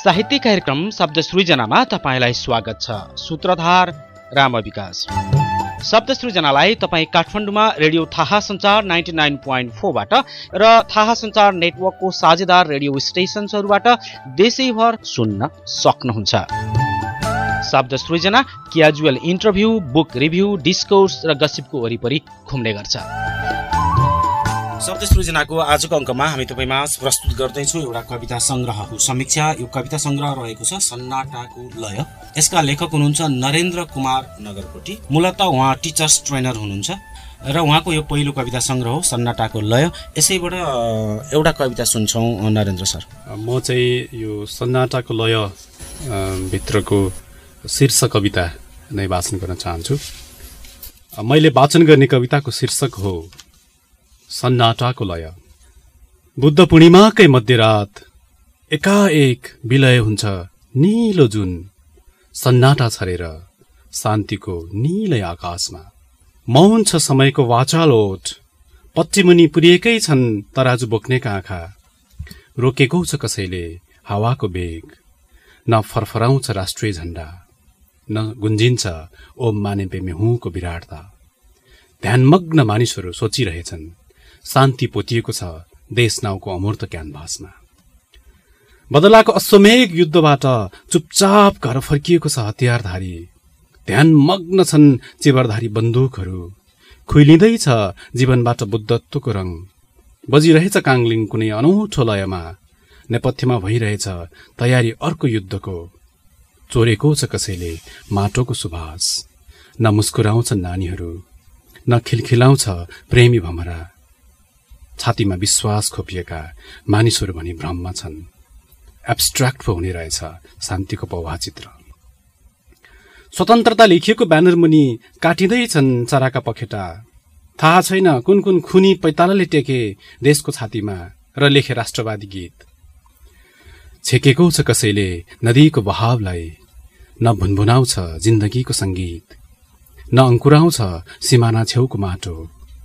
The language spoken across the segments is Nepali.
साहित्य कार्यक्रम शब्द सृजनामा तपाईलाई स्वागत छ। सूत्रधार रामविकास। शब्द सृजनालाई तपाईँ काठमाडौँमा रेडियो थाहा सञ्चार 99.4 बाट र थाहा सञ्चार नेटवर्कको साझेदार रेडियो स्टेशनहरूबाट देशैभर सुन्न सक्नुहुन्छ। शब्द सृजना casual interview, book review, discourse र गसिपको वरिपरि घुम्ने गर्छ। शब्द सृजनाको आजको अङ्कमा हामी तपाईँमा प्रस्तुत गर्दैछौँ एउटा कविता सङ्ग्रहको समीक्षा। यो कविता सङ्ग्रह रहेको छ सन्नाटाको लय। यसका लेखक हुनुहुन्छ नरेन्द्र कुमार नगरकोटी। मूलतः उहाँ टिचर्स ट्रेनर हुनुहुन्छ र उहाँको यो पहिलो कविता सङ्ग्रह हो सन्नाटाको लय। यसैबाट एउटा कविता सुन्छौँ नरेन्द्र सर। म चाहिँ यो सन्नाटाको लय भित्रको शीर्ष कविता नै वाचन गर्न चाहन्छु। मैले वाचन गर्ने कविताको शीर्षक हो सन्नाटाको लय। बुद्ध पूर्णिमाकै मध्यरात एकाएक विलय हुन्छ नीलो जुन, सन्नाटा छरेर शान्तिको नीलै आकाशमा। मौन छ समयको वाचालोट, पश्चिमुनि पुरिएकै छन् तराजु बोक्नेका आँखा। रोकेको छ कसैले हावाको बेग, न फरफराउँछ राष्ट्रिय झण्डा, न गुन्जिन्छ ओम माने पेमे हुँको विराटता। ध्यानमग्न मानिसहरू सोचिरहेछन् शान्ति पोतिएको छ देश नाउँको अमूर्त क्यानभासमा। बदलाको अश्वमेघ युद्धबाट चुपचाप घर फर्किएको छ हतियारधारी। ध्यानमग्न छन् चिबरधारी बन्दुकहरू। खुइलिँदैछ जीवनबाट बुद्धत्वको रङ। बजिरहेछ काङ्लिङ कुनै अनौठो लयमा। नेपथ्यमा भइरहेछ तयारी अर्को युद्धको। चोरेको छ कसैले माटोको सुभाष। न मुस्कुराउँछन् नानीहरू, न खिलखिलाउँछ प्रेमी भमरा। छातीमा विश्वास खोपिएका मानिसहरू भनी भ्रममा छन्। एब्स्ट्र्याक्ट पो हुने रहेछ शान्तिको पौहा चित्र। स्वतन्त्रता लेखिएको ब्यानर मुनि काटिँदैछन् चराका पखेटा। थाहा छैन कुन कुन खुनी पैतालाले टेके देशको छातीमा र लेखे राष्ट्रवादी गीत। छेकेको छ कसैले नदीको बहावलाई, न भुनभुनाउँछ जिन्दगीको सङ्गीत, न अङ्कुराउँछ सिमाना छेउको माटो,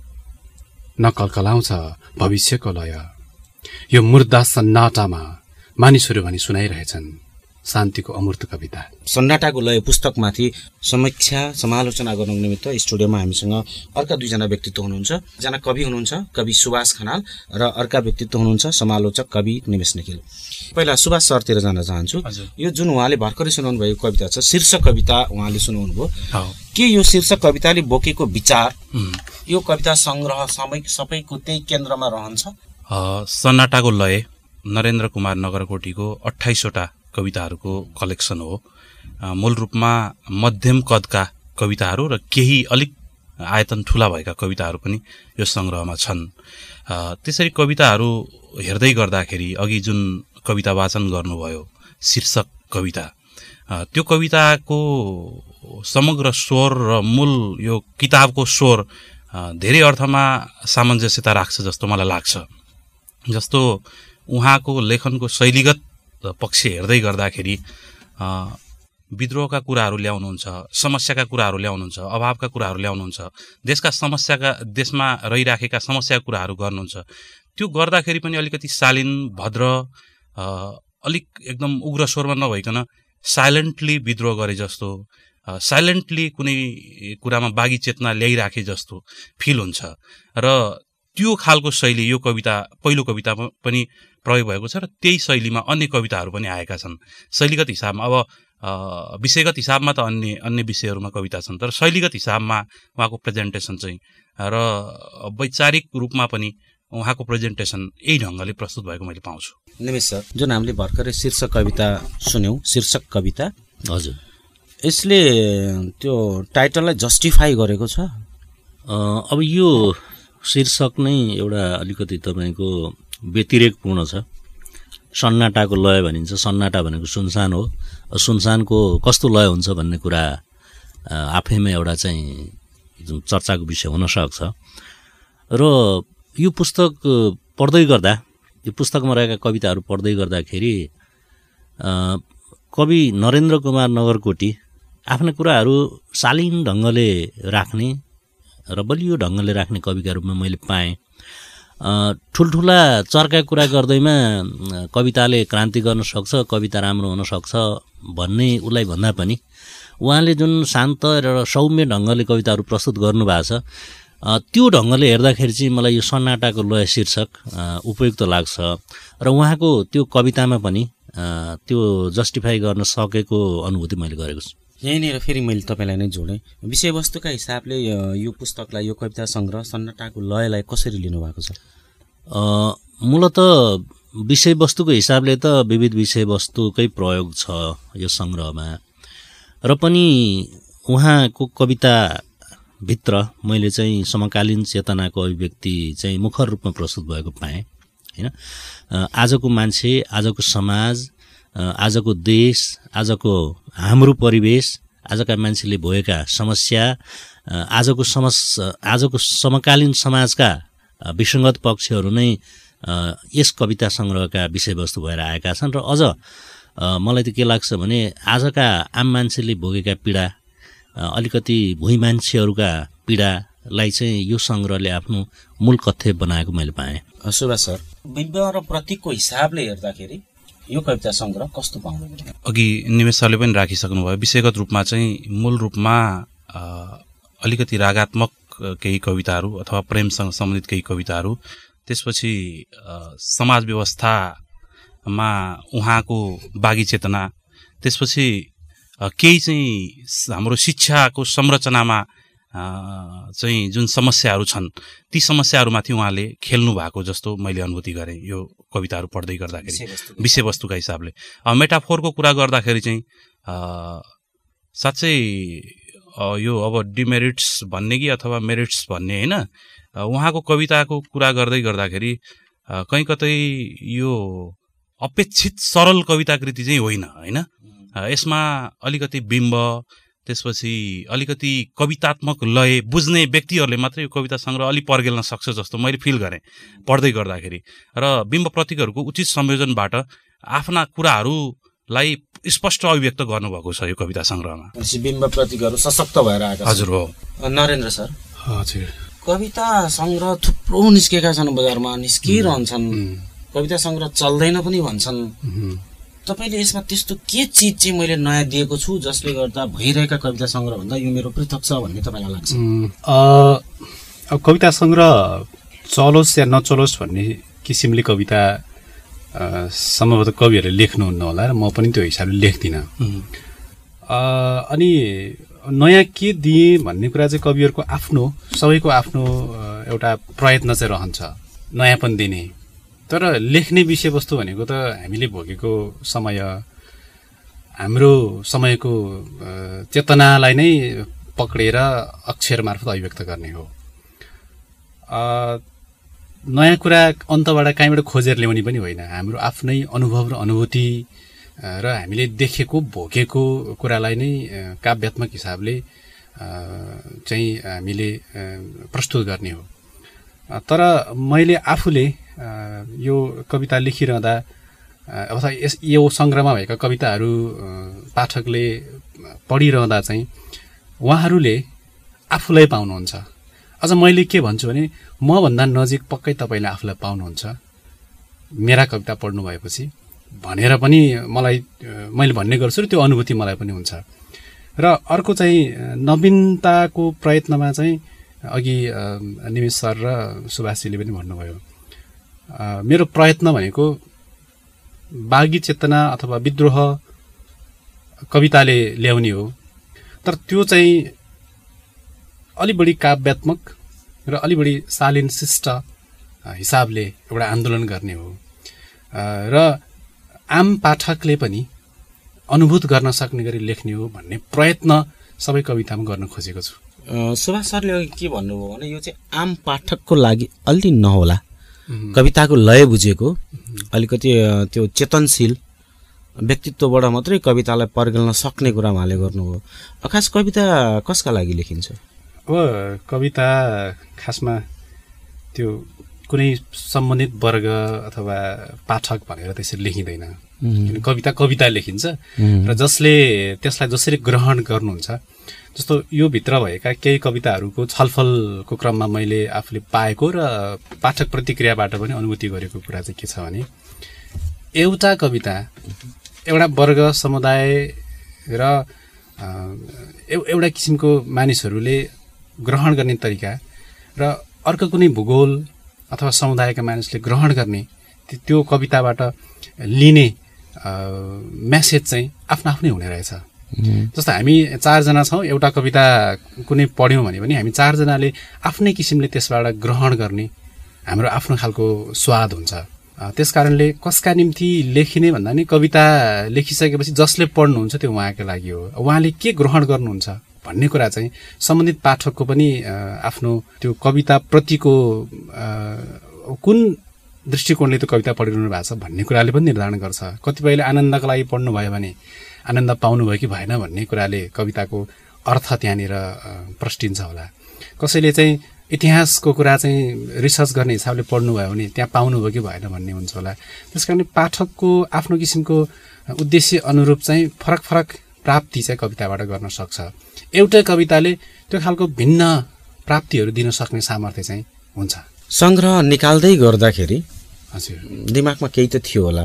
न कलकलाउँछ भविष्यको लय। यो मुर्दा सन्नाटामा मानिसहरू भनी सुनाइरहेछन् शान्तिको अमूर्त कविता। सन्नाटाको लय पुस्तकमाथि समीक्षा समालोचना गर्नु निमित्त स्टुडियोमा हामीसँग अर्का दुईजना व्यक्तित्व हुनुहुन्छ। एकजना कवि हुनुहुन्छ कवि सुभाष खनाल र अर्का व्यक्तित्व हुनुहुन्छ समालोचक कवि निमेश निखिल। पहिला सुभाष सरतिर जान चाहन्छु। यो जुन उहाँले भर्खरै सुनाउनु भएको कविता छ शीर्षक कविता उहाँले सुनाउनु भयो, के यो शीर्षक कविताले बोकेको विचार यो कविता सङ्ग्रह सबैको त्यही केन्द्रमा रहन्छ? सन्नाटाको लय नरेन्द्र कुमार नगरकोटीको 28वटा कविताहरूको कलेक्सन हो। मूल रूपमा मध्यम कदका कविताहरू र केही अलिक आयतन ठुला भएका कविताहरू पनि यो सङ्ग्रहमा छन्। त्यसरी कविताहरू हेर्दै गर्दाखेरि अघि जुन कविता वाचन गर्नुभयो शीर्षक कविता, त्यो कविताको समग्र स्वर र मूल यो किताबको स्वर धेरै अर्थमा सामञ्जस्यता राख्छ जस्तो मलाई लाग्छ। जस्तो उहाँको लेखनको शैलीगत पक्ष हेर्दै गर्दाखेरि विद्रोहका कुराहरू ल्याउनुहुन्छ, समस्याका कुराहरू ल्याउनुहुन्छ, अभावका कुराहरू ल्याउनुहुन्छ, देशमा रहिराखेका समस्याका कुराहरू गर्नुहुन्छ। त्यो गर्दाखेरि पनि अलिकति शालीन भद्र अलिक एकदम उग्र स्वरमा नभइकन साइलेन्टली विद्रोह गरे जस्तो, साइलेन्टली कुनै कुरामा बागी चेतना ल्याइराखे जस्तो फिल हुन्छ। र त्यो खालको शैली यो कविता पहिलो कविता पनि प्रयोग भएको छ र त्यही शैलीमा अन्य कविताहरू पनि आएका छन्। शैलीगत हिसाबमा अब विषयगत हिसाबमा त अन्य विषयहरूमा कविता छन्, तर शैलीगत हिसाबमा उहाँको प्रेजेन्टेसन चाहिँ र वैचारिक रूपमा पनि उहाँको प्रेजेन्टेसन यही ढङ्गले प्रस्तुत भएको मैले पाउँछु। निमेश सर, जुन हामीले भर्खरै शीर्षक कविता सुन्यौँ, शीर्षक कविता, हजुर, यसले त्यो टाइटललाई जस्टिफाई गरेको छ? अब यो शीर्षक नै एउटा अलिकति तपाईँको व्यतिरेकपूर्ण छ। सन्नाटाको लय भनिन्छ। सन्नाटा भनेको सुनसान हो। सुनसानको कस्तो लय हुन्छ भन्ने कुरा आफैमा एउटा चाहिँ चर्चाको विषय हुन सक्छ। र यो पुस्तक पढ्दै गर्दा, यो पुस्तकमा रहेका कविताहरू पढ्दै गर्दाखेरि कवि नरेन्द्र कुमार नगरकोटी आफ्ना कुराहरू शालीन ढङ्गले राख्ने र बलियो ढङ्गले राख्ने कविका रूपमा मैले पाएँ। ठुल्ठुला चर्का कुरा गर्दैमा कविताले क्रान्ति गर्न सक्छ, कविता राम्रो हुन सक्छ भन्ने उसलाई भन्दा पनि उहाँले जुन शान्त र सौम्य ढङ्गले कविताहरू प्रस्तुत गर्नुभएको छ त्यो ढङ्गले हेर्दाखेरि चाहिँ मलाई यो सन्नाटाको लय शीर्षक उपयुक्त लाग्छ र उहाँको त्यो कवितामा पनि त्यो जस्टिफाई गर्न सकेको अनुभूति मैले गरेको छु। यहीँनिर फेरि मैले तपाईँलाई नै जोडेँ, विषयवस्तुका हिसाबले यो पुस्तकलाई, यो कविता सङ्ग्रह सन्नाटाको लयलाई कसरी लिनुभएको छ? मूलत विषयवस्तुको हिसाबले त विविध विषयवस्तुकै प्रयोग छ यो सङ्ग्रहमा र पनि उहाँको कविताभित्र मैले चाहिँ समकालीन चेतनाको अभिव्यक्ति चाहिँ मुखर रूपमा प्रस्तुत भएको पाएँ होइन। आजको मान्छे, आजको समाज, आजको देश, आजको हाम्रो परिवेश, आजका मान्छेले भोगेका समस्या, आजको समकालीन समाजका विसङ्गत पक्षहरू नै यस कविता सङ्ग्रहका विषयवस्तु भएर आएका छन् र अझ मलाई त के लाग्छ भने आजका आम मान्छेले भोगेका पीडा, अलिकति भुइँ मान्छेहरूका पीडालाई चाहिँ यो सङ्ग्रहले आफ्नो मूल कथ्य बनाएको मैले पाएँ। सुभाष सर, बिम्ब र प्रतीकको हिसाबले हेर्दाखेरि यो कविता सङ्ग्रह कस्तो पाउनु? अघि निमेष सरले पनि राखिसक्नु भयो, विषयगत रूपमा चाहिँ मूल रूपमा अलिकति रागात्मक केही कविताहरू अथवा प्रेमसँग सम्बन्धित केही कविताहरू, त्यसपछि समाज व्यवस्थामा उहाँको बागी चेतना, त्यसपछि केही चाहिँ हाम्रो शिक्षाको संरचनामा चाहिँ जुन समस्याहरू छन् ती समस्याहरूमाथि उहाँले खेल्नु भएको जस्तो मैले अनुभूति गरेँ यो कविताहरू पढ्दै गर्दाखेरि विषयवस्तुका हिसाबले। मेटाफोरको कुरा गर्दाखेरि चाहिँ साँच्चै यो अब डिमेरिट्स भन्ने कि अथवा मेरिट्स भन्ने होइन, उहाँको कविताको कुरा गर्दै गर्दाखेरि कहीँ कतै यो अपेक्षित सरल कविताकृति चाहिँ होइन होइन। यसमा अलिकति बिम्ब, त्यसपछि अलिकति कवितात्मक लय बुझ्ने व्यक्तिहरूले मात्रै यो कविता सङ्ग्रह अलि पर्गेल्न सक्छ जस्तो मैले फिल गरेँ पढ्दै गर्दाखेरि। र बिम्ब प्रतीकहरूको उचित संयोजनबाट आफ्ना कुराहरूलाई स्पष्ट अभिव्यक्त गर्नुभएको छ यो कविता सङ्ग्रहमा। बिम्ब प्रतीकहरू सशक्त भएर आएका। हजुर हो। नरेन्द्र सर, हजुर, कविता सङ्ग्रह थुप्रो निस्केका छन्, बजारमा निस्किरहन्छन्, कविता सङ्ग्रह चल्दैन पनि भन्छन्। तपाईँले यसमा त्यस्तो के चिज चाहिँ मैले नयाँ दिएको छु जसले गर्दा भइरहेका कविता सङ्ग्रहभन्दा यो मेरो पृथक छ भन्ने तपाईँलाई लाग्छ? अब कविता सङ्ग्रह चलोस् या नचलोस् भन्ने किसिमले कविता सम्भवतः कविहरूले लेख्नुहुन्न होला र म पनि त्यो हिसाबले लेख्दिनँ। अनि नयाँ के दिएँ भन्ने कुरा चाहिँ कविहरूको आफ्नो, सबैको आफ्नो एउटा प्रयत्न चाहिँ रहन्छ नयाँपन दिने। तर लेख्ने विषयवस्तु भनेको त हामीले भोगेको समय, हाम्रो समयको चेतनालाई नै पक्रेर अक्षर मार्फत अभिव्यक्त गर्ने हो। नयाँ कुरा अन्तबाट कहीँबाट खोजेर ल्याउने पनि होइन, हाम्रो आफ्नै अनुभव र अनुभूति र हामीले देखेको भोगेको कुरालाई नै काव्यात्मक हिसाबले चाहिँ हामीले प्रस्तुत गर्ने हो। तर मैले आफूले यो कविता लेखिरहँदा अथवा यो सङ्ग्रहमा भएका कविताहरू पाठकले पढिरहँदा चाहिँ उहाँहरूले आफूलाई पाउनुहुन्छ। अझ मैले के भन्छु भने मभन्दा नजिक पक्कै तपाईँले आफूलाई पाउनुहुन्छ मेरा कविता पढ्नु भएपछि भनेर पनि मैले भन्ने गर्छु र त्यो अनुभूति मलाई पनि हुन्छ। र अर्को चाहिँ नवीनताको प्रयत्नमा चाहिँ अघि निमेष सर र सुभाषजीले पनि भन्नुभयो, मेरो प्रयत्न भनेको बागी चेतना अथवा विद्रोह कविताले ल्याउने हो, तर त्यो चाहिँ अलि बढी काव्यात्मक र अलि बढी शालीन शिष्ट हिसाबले एउटा आन्दोलन गर्ने हो र आम पाठकले पनि अनुभूत गर्न सक्ने गरी लेख्ने हो भन्ने प्रयत्न सबै कवितामा गर्न खोजेको छु। सुभाष सरले अघि के भन्नुभयो भने यो चाहिँ आम पाठकको लागि अलि नहोला, कविताको लय बुझेको अलिकति त्यो चेतनशील व्यक्तित्वबाट मात्रै कवितालाई पर्गेल्न सक्ने कुरा उहाँले गर्नुभयो। खास कविता कसका लागि लेखिन्छ? अब कविता खासमा त्यो कुनै सम्बन्धित वर्ग अथवा पाठक भनेर त्यसरी लेखिँदैन। कविता कविता लेखिन्छ र जसले त्यसलाई जसरी ग्रहण गर्नुहुन्छ, जस्तो यो भित्र भएका केही कविताहरूको छलफलको क्रममा मैले आफूले पाएको र पाठक प्रतिक्रियाबाट पनि अनुभूति गरेको कुरा चाहिँ के छ भने एउटा कविता एउटा वर्ग समुदाय र एउटा किसिमको मानिसहरूले ग्रहण गर्ने तरिका र अर्को कुनै भूगोल अथवा समुदायका मानिसले ग्रहण गर्ने त्यो कविताबाट लिने मेसेज चाहिँ आफ्नो आफ्नै हुने रहेछ। जस्तो हामी 4 जना छौँ, एउटा कविता कुनै पढ्यौँ भने पनि हामी 4 जनाले आफ्नै किसिमले त्यसबाट ग्रहण गर्ने हाम्रो आफ्नो खालको स्वाद हुन्छ। त्यसकारणले कसका निम्ति लेखिने भन्दा नि कविता लेखिसकेपछि जसले पढ्नुहुन्छ त्यो उहाँको लागि हो, उहाँले के ग्रहण गर्नुहुन्छ भन्ने कुरा चाहिँ सम्बन्धित पाठकको पनि आफ्नो त्यो कविता प्रतिको कुन दृष्टिकोणले त्यो कविता पढिरहनु भएको छ भन्ने कुराले पनि निर्धारण गर्छ। कतिपयले आनन्दका लागि पढ्नुभयो भने आनन्द पाउनुभयो कि भएन भन्ने कुराले कविताको अर्थ त्यहाँनिर प्रष्टिन्छ होला। कसैले चाहिँ इतिहासको कुरा चाहिँ रिसर्च गर्ने हिसाबले पढ्नुभयो भने त्यहाँ पाउनुभयो कि भएन भन्ने हुन्छ होला। त्यसकारणले पाठकको आफ्नो किसिमको उद्देश्य अनुरूप चाहिँ फरक फरक प्राप्ति चाहिँ कविताबाट गर्न सक्छ। एउटै कविताले त्यो खालको भिन्न प्राप्तिहरू दिन सक्ने सामर्थ्य चाहिँ हुन्छ। सङ्ग्रह निकाल्दै गर्दाखेरि हजुर दिमागमा केही त थियो होला,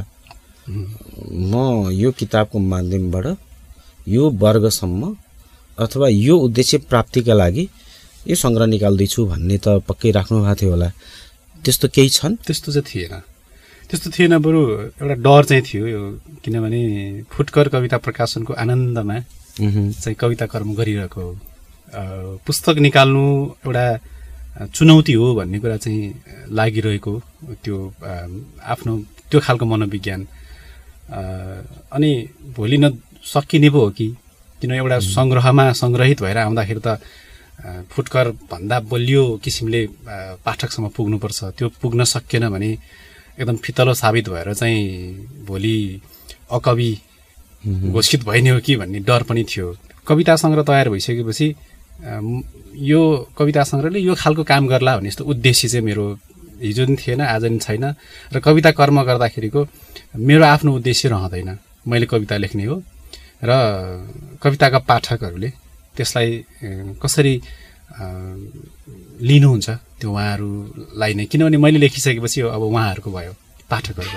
म यो किताबको माध्यमबाट यो वर्गसम्म अथवा यो उद्देश्य प्राप्तिका लागि यो सङ्ग्रह निकाल्दैछु भन्ने त पक्कै राख्नु भएको थियो होला। त्यस्तो केही छन्? त्यस्तो थिएन, बरु एउटा डर चाहिँ थियो यो, किनभने फुटकर कविता प्रकाशनको आनन्दमा चाहिँ कविता कर्म गरिरहेको पुस्तक निकाल्नु एउटा चुनौती हो भन्ने कुरा चाहिँ लागिरहेको, त्यो आफ्नो त्यो खालको मनोविज्ञान अनि भोलि नसकिने पो हो कि किन एउटा सङ्ग्रहमा सङ्ग्रहित भएर आउँदाखेरि त फुटकर भन्दा बलियो किसिमले पाठकसम्म पुग्नुपर्छ। त्यो पुग्न सकिएन भने एकदम फितलो साबित भएर चाहिँ भोलि अकवि घोषित भइने हो कि भन्ने डर पनि थियो। कविता सङ्ग्रह तयार भइसकेपछि यो कविता सङ्ग्रहले यो खालको काम गर्ला भन्ने यस्तो उद्देश्य चाहिँ मेरो हिजो पनि थिएन, आज पनि छैन। र कविता कर्म गर्दाखेरिको मेरो आफ्नो उद्देश्य रहँदैन, मैले कविता लेख्ने हो र कविताका पाठकहरूले त्यसलाई कसरी लिनुहुन्छ त्यो उहाँहरूलाई नै, किनभने मैले लेखिसकेपछि अब उहाँहरूको भयो, पाठकहरूको।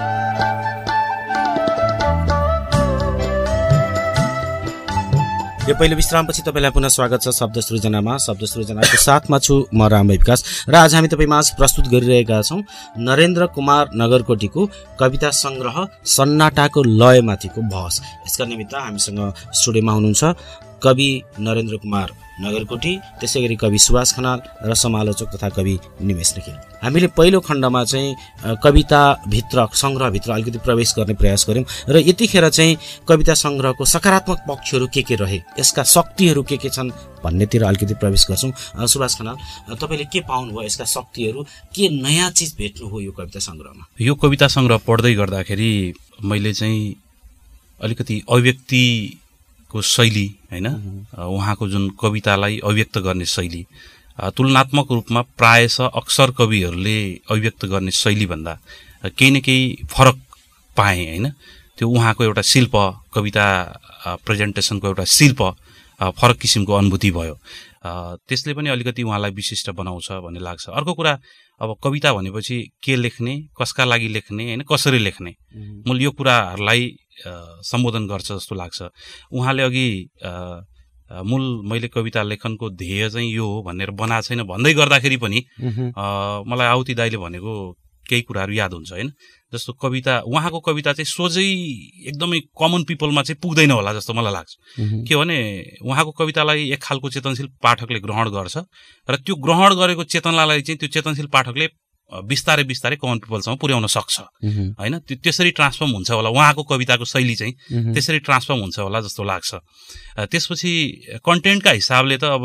यो पहिलो विश्रामपछि तपाईँलाई पुनः स्वागत छ शब्द सृजनामा। शब्द सृजनाको साथमा छु म रामभाइ विकास र आज हामी तपाईँमा प्रस्तुत गरिरहेका छौँ नरेन्द्र कुमार नगरकोटीको कविता सङ्ग्रह सन्नाटाको लयमाथिको बहस। यसका निमित्त हामीसँग स्टुडियोमा हुनुहुन्छ कवि नरेन्द्र कुमार नगरकोटी, त्यसै गरी कवि सुभाष खनाल र समालोचक तथा कवि निमेश निखिल। हामीले पहिलो खण्डमा चाहिँ कविताभित्र सङ्ग्रहभित्र अलिकति प्रवेश गर्ने प्रयास गऱ्यौँ र यतिखेर चाहिँ कविता सङ्ग्रहको सकारात्मक पक्षहरू के रहे, यसका शक्तिहरू के छन् भन्नेतिर अलिकति प्रवेश गर्छौँ। सुभाष खनाल, तपाईँले के पाउनुभयो, यसका शक्तिहरू के नयाँ चिज भेट्नुभयो यो कविता सङ्ग्रहमा? यो कविता सङ्ग्रह पढ्दै गर्दाखेरि मैले चाहिँ अलिकति अभिव्यक्तिको शैली होइन, उहाँको जुन कवितालाई अभिव्यक्त गर्ने शैली तुलनात्मक रूपमा प्रायः अक्सर कविहरूले अभिव्यक्त गर्ने शैलीभन्दा केही न केही फरक पाएँ होइन। त्यो उहाँको एउटा शिल्प, कविता प्रेजेन्टेसनको एउटा शिल्प, फरक किसिमको अनुभूति भयो। त्यसले पनि अलिकति उहाँलाई विशिष्ट बनाउँछ भन्ने लाग्छ। अर्को कुरा, अब कविता भनेपछि के लेख्ने, कसका लागि लेख्ने होइन, कसरी लेख्ने, मूल यो कुराहरूलाई सम्बोधन गर्छ जस्तो लाग्छ। उहाँले अघि मूल मैले कविता लेखनको ध्येय चाहिँ यो हो भनेर बनाएको छैन भन्दै गर्दाखेरि पनि मलाई आउती दाइले भनेको केही कुराहरू याद हुन्छ होइन। जस्तो कविता, उहाँको कविता चाहिँ सोझै एकदमै कमन पिपलमा चाहिँ पुग्दैन होला जस्तो मलाई लाग्छ। के भने उहाँको कवितालाई एक खालको चेतनशील पाठकले ग्रहण गर्छ र त्यो ग्रहण गरेको चेतनालाई चाहिँ त्यो चेतनशील पाठकले बिस्तारै बिस्तारै कमन पिपलसम्म पुर्याउन सक्छ होइन। त्यसरी ट्रान्सफर्म हुन्छ होला, उहाँको कविताको शैली चाहिँ त्यसरी ट्रान्सफर्म हुन्छ होला जस्तो लाग्छ। त्यसपछि कन्टेन्टका हिसाबले त अब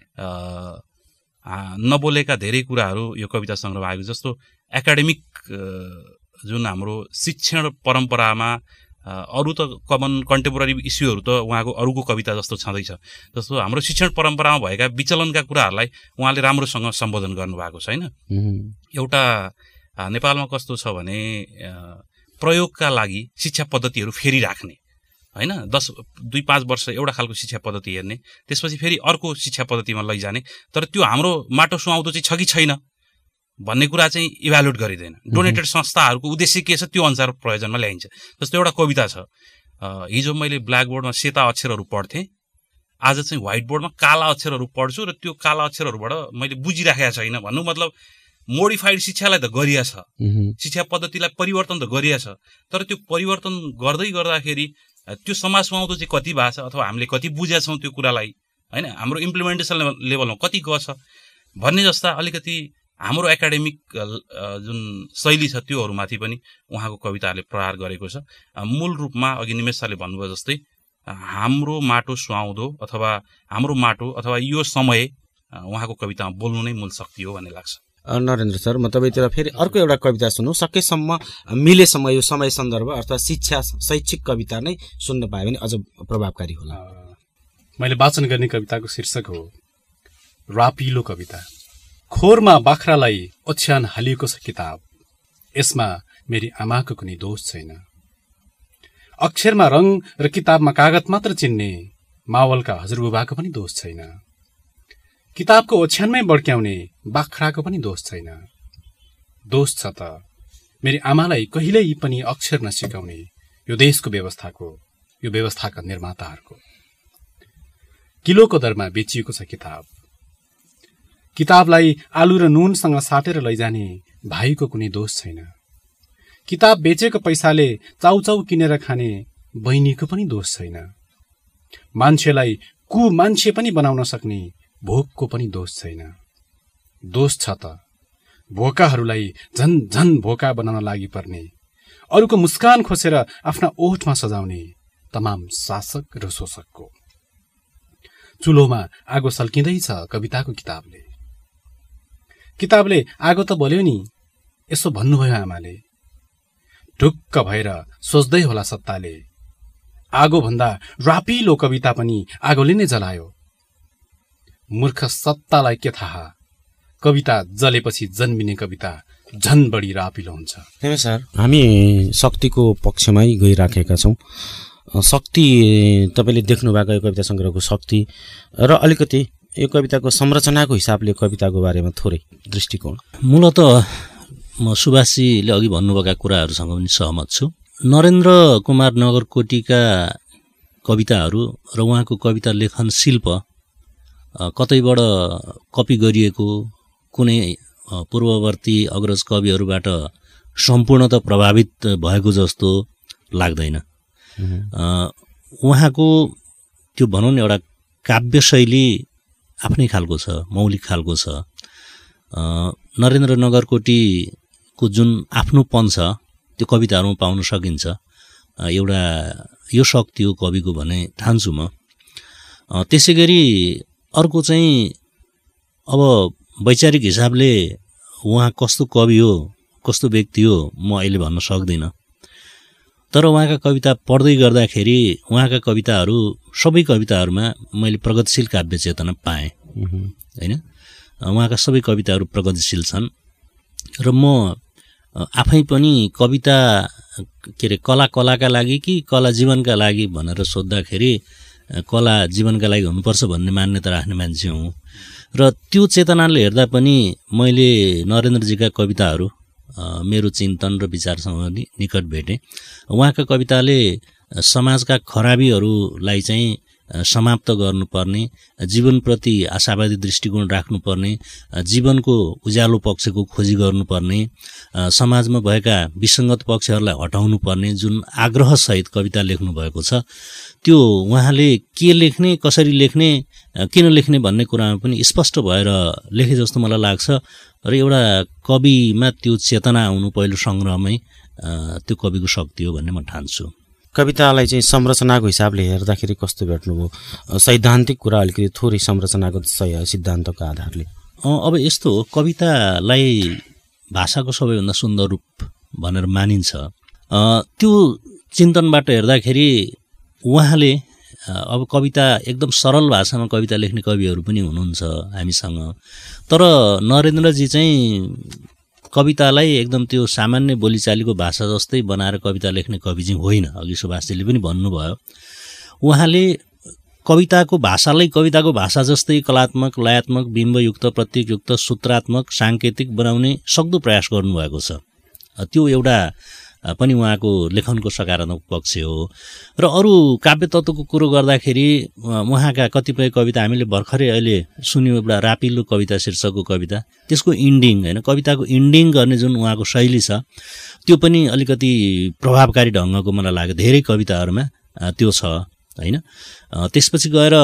नबोलेका धेरै कुराहरू यो कविता सङ्ग्रहमा आएको, जस्तो एकाडेमिक जुन हाम्रो शिक्षण परम्परामा अरू त कमन कन्टेम्पोररी इस्युहरू त उहाँको अरूको कविता जस्तो छँदैछ। जस्तो हाम्रो शिक्षण परम्परामा भएका विचलनका कुराहरूलाई उहाँले राम्रोसँग सम्बोधन गर्नुभएको छ होइन। एउटा नेपालमा कस्तो छ भने प्रयोगका लागि शिक्षा पद्धतिहरू फेरि राख्ने होइन 2-5 वर्ष एउटा खालको शिक्षा पद्धति हेर्ने, त्यसपछि फेरि अर्को शिक्षा पद्धतिमा लैजाने, तर त्यो हाम्रो माटो सुहाउँदो चाहिँ छ कि छैन भन्ने कुरा चाहिँ इभ्यालुएट गरिँदैन। डोनेटेड संस्थाहरूको उद्देश्य के छ त्यो अनुसार प्रयोजनमा ल्याइन्छ। जस्तो एउटा कविता छ, हिजो मैले ब्ल्याकबोर्डमा सेता अक्षरहरू पढ्थेँ, आज चाहिँ व्हाइट बोर्डमा काला अक्षरहरू पढ्छु र त्यो काला अक्षरहरूबाट मैले बुझिराखेको छैन भन्नु मतलब मोडिफाइड शिक्षालाई त गरिया छ, शिक्षा पद्धतिलाई परिवर्तन त गरिया छ, तर त्यो परिवर्तन गर्दै गर्दाखेरि त्यो समाज सुहाउँदो चाहिँ कति भएको छ अथवा हामीले कति बुझेका छौँ त्यो कुरालाई, होइन हाम्रो इम्प्लिमेन्टेसन लेभलमा कति गछ भन्ने जस्ता अलिकति हाम्रो एकाडेमिक जुन शैली छ त्योहरूमाथि पनि उहाँको कविताहरूले प्रहार गरेको छ। मूल रूपमा अघि निमेश सरले भन्नुभयो जस्तै हाम्रो माटो सुहाउँदो अथवा हाम्रो माटो अथवा यो समय उहाँको कवितामा बोल्नु नै मूल शक्ति हो भन्ने लाग्छ। नरेन्द्र सर, म तपाईँतिर फेरि अर्को एउटा कविता सुन्नु, सकेसम्म मिलेसम्म यो समय सन्दर्भ अर्थात् शिक्षा शैक्षिक कविता नै सुन्न पायो भने अझ प्रभावकारी होला। मैले वाचन गर्ने कविताको शीर्षक हो रापिलो कविता। खोरमा बाख्रालाई ओछ्यान हालिएको छ किताब, यसमा मेरी आमाको कुनै दोष छैन। अक्षरमा रङ र किताबमा कागज मात्र चिन्ने मावलका हजुरबुबाको पनि दोष छैन। किताबको ओछ्यानमै बड्क्याउने बाख्राको पनि दोष छैन। दोष छ त मेरी आमालाई कहिल्यै पनि अक्षर नसिकाउने यो देशको व्यवस्थाको, यो व्यवस्थाका निर्माताहरूको। किलोको दरमा बेचिएको छ किताब। किताबलाई आलु र नुनसँग साटेर लैजाने भाइको कुनै दोष छैन। किताब बेचेको पैसाले चाउचाउ किनेर खाने बहिनीको पनि दोष छैन। मान्छेलाई मान्छे पनि बनाउन सक्ने भोकको पनि दोष छैन। दोष छ त भोकाहरूलाई झन झन भोका बनाउन लागि पर्ने, अरूको मुस्कान खोसेर आफ्ना ओठमा सजाउने तमाम शासक र शोषकको। चुलोमा आगो सल्किँदैछ कविताको किताबले। किताबले आगो त बल्यो नि, यसो भन्नुभयो आमाले। ढुक्क भएर सोच्दै होला सत्ताले, आगो भन्दा रापिलो कविता पनि आगोले नै जलायो। मूर्ख सत्तालाई के थाहा, कविता जलेपछि जन्मिने कविता झन बढी रापिलो हुन्छ। सर, हामी शक्तिको पक्षमै गइराखेका छौँ। शक्ति तपाईँले देख्नुभएको यो कविता सङ्ग्रहको शक्ति र अलिकति यो कविताको संरचनाको हिसाबले कविताको बारेमा थोरै दृष्टिकोण। मूलत म सुभाषजीले अघि भन्नुभएका कुराहरूसँग पनि सहमत छु। नरेन्द्र कुमार नगरकोटीका कविताहरू र उहाँको कविता लेखन शिल्प कतैबाट कपी गरिएको, कुनै पूर्ववर्ती अग्रज कविहरूबाट सम्पूर्णतः प्रभावित भएको जस्तो लाग्दैन। उहाँको त्यो भनौँ न एउटा काव्य शैली आफ्नै खालको छ, मौलिक खालको छ। नरेन्द्र नगरकोटीको जुन आफ्नोपन छ त्यो कविताहरूमा पाउन सकिन्छ। एउटा यो शक्ति हो कविको भन्ने ठान्छु म। त्यसै गरी अर्को चाहिँ अब वैचारिक हिसाबले उहाँ कस्तो कवि हो, कस्तो व्यक्ति हो म अहिले भन्न सक्दिनँ। तर उहाँका कविता पढ्दै गर्दाखेरि उहाँका कविताहरू, सबै कविताहरूमा मैले प्रगतिशील काव्य चेतना पाएँ होइन। उहाँका सबै कविताहरू प्रगतिशील छन् र म आफै पनि कविता के अरे कलाका लागि कि कला जीवनका लागि भनेर सोद्धाखेरि कला जीवनका लागि हुनुपर्छ भन्ने मान्यता राख्ने मान्छे हुँ र त्यो चेतनाले हेर्दा पनि मैले नरेन्द्रजीका कविताहरू मेरो चिन्तन र विचारसँग निकट भेटेँ। उहाँका कविताले समाजका खराबीहरूलाई चाहिँ समाप्त गर्नुपर्ने, जीवनप्रति आशावादी दृष्टिकोण राख्नुपर्ने, जीवनको उज्यालो पक्षको खोजी गर्नुपर्ने, समाजमा भएका विसङ्गत पक्षहरूलाई हटाउनु पर्ने जुन आग्रहसहित कविता लेख्नु भएको छ, त्यो उहाँले के लेख्ने, कसरी लेख्ने, किन लेख्ने भन्ने कुरामा पनि स्पष्ट भएर लेखे जस्तो मलाई लाग्छ। र एउटा कविमा त्यो चेतना आउनु पहिलो सङ्ग्रहमै त्यो कविको शक्ति हो भन्ने म ठान्छु। कवितालाई चाहिँ संरचनाको हिसाबले हेर्दाखेरि कस्तो भेट्नुभयो? सैद्धान्तिक कुरा अलिकति थोरै संरचनाको सिद्धान्तको आधारले। अब यस्तो हो, कवितालाई भाषाको सबैभन्दा सुन्दर रूप भनेर मानिन्छ। त्यो चिन्तनबाट हेर्दाखेरि उहाँले अब कविता एकदम सरल भाषामा कविता लेख्ने कविहरू पनि हुनुहुन्छ हामीसँग। तर नरेन्द्रजी चाहिँ कवितालाई एकदम त्यो सामान्य बोलीचालीको भाषा जस्तै बनाएर कविता लेख्ने कवि चाहिँ होइन। अघि सुभाषजीले पनि भन्नुभयो, उहाँले कविताको भाषालाई कविताको भाषा जस्तै कलात्मक, लयात्मक, बिम्बयुक्त, प्रतीकयुक्त, सूत्रात्मक, साङ्केतिक बनाउने सक्दो प्रयास गर्नुभएको छ। त्यो एउटा पनि उहाँको लेखनको सकारात्मक पक्ष हो। र अरू काव्य तत्त्वको कुरो गर्दाखेरि उहाँका कतिपय कविता हामीले भर्खरै अहिले सुन्यौँ, एउटा रापिलो कविता शीर्षकको कविता, त्यसको इन्डिङ होइन, कविताको इन्डिङ गर्ने जुन उहाँको शैली छ त्यो पनि अलिकति प्रभावकारी ढङ्गको मलाई लाग्यो धेरै कविताहरूमा त्यो छ होइन। त्यसपछि गएर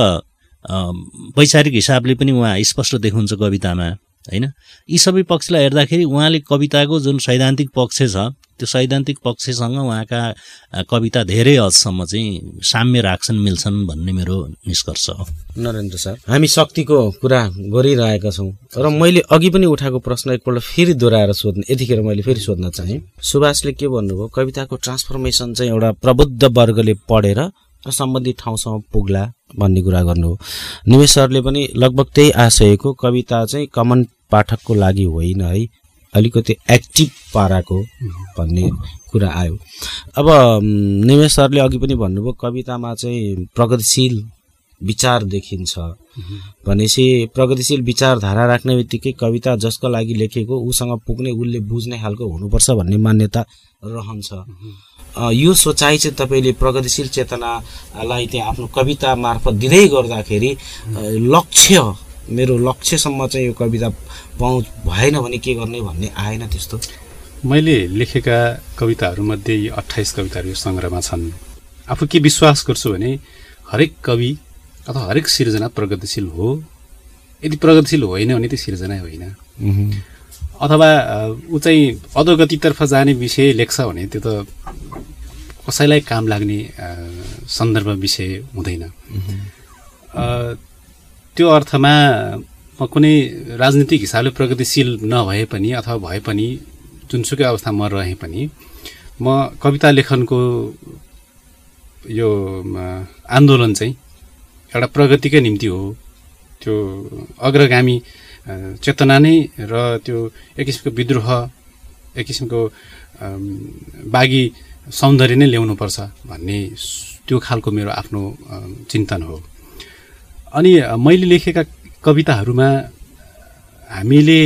वैचारिक हिसाबले पनि उहाँ स्पष्ट देखुन्छ कवितामा होइन। यी सबै पक्षलाई हेर्दाखेरि उहाँले कविताको जुन सैद्धान्तिक पक्ष छ त्यो सैद्धान्तिक पक्षसँग उहाँका कविता धेरै हदसम्म चाहिँ साम्य राख्छन्, मिल्छन् भन्ने मेरो निष्कर्ष हो। नरेन्द्र सर, हामी शक्तिको कुरा गरिरहेका छौँ र मैले अघि पनि उठाएको प्रश्न एकपल्ट फेरि दोहोऱ्याएर सोध्ने, यतिखेर मैले फेरि सोध्न चाहेँ। सुभाषले के भन्नुभयो, कविताको ट्रान्सफर्मेसन चाहिँ एउटा प्रबुद्ध वर्गले पढेर र सम्बन्धित ठाउँसम्म पुग्ला भन्ने कुरा गर्नुभयो। निमेष सरले पनि लगभग त्यही आशयको, कविता चाहिँ कमन पाठकको लागि होइन है, अलिकति एक्टिभ पाराको भन्ने कुरा आयो। अब निमेष सरले अघि पनि भन्नुभयो कवितामा चाहिँ प्रगतिशील विचार देखिन्छ भनेपछि प्रगतिशील विचारधारा राख्ने बित्तिकै कविता जसको लागि लेखेको उसँग पुग्ने, उसले बुझ्ने खालको हुनुपर्छ भन्ने मान्यता रहन्छ। यो सोचाइ चाहिँ तपाईँले प्रगतिशील चेतनालाई त्यहाँ आफ्नो कविता मार्फत दिँदै गर्दाखेरि लक्ष्य, मेरो लक्ष्यसम्म चाहिँ यो कविता पहुँच भएन भने के गर्ने भन्ने आएन त्यस्तो? मैले लेखेका कविताहरूमध्ये यी 28 कविताहरू यो सङ्ग्रहमा छन्। आफू के विश्वास गर्छु भने हरेक कवि अथवा हरेक सिर्जना प्रगतिशील हो। यदि प्रगतिशील होइन भने त्यो सिर्जना होइन। अथवा ऊ चाहिँ अधोगतितर्फ जाने विषय लेख्छ भने त्यो त कसैलाई काम लाग्ने सन्दर्भ विषय हुँदैन। त्यो अर्थमा म कुनै राजनीतिक हिसाबले प्रगतिशील नभए पनि अथवा भए पनि जुनसुकै अवस्थामा रहे पनि म कविता लेखनको यो आन्दोलन चाहिँ एउटा प्रगतिकै निम्ति हो। त्यो अग्रगामी चेतना नै र त्यो एक किसिमको विद्रोह, एक किसिमको बागी सौन्दर्य नै ल्याउनुपर्छ भन्ने त्यो खालको मेरो आफ्नो चिन्तन हो। अनि मैले लेखेका कविताहरूमा हामीले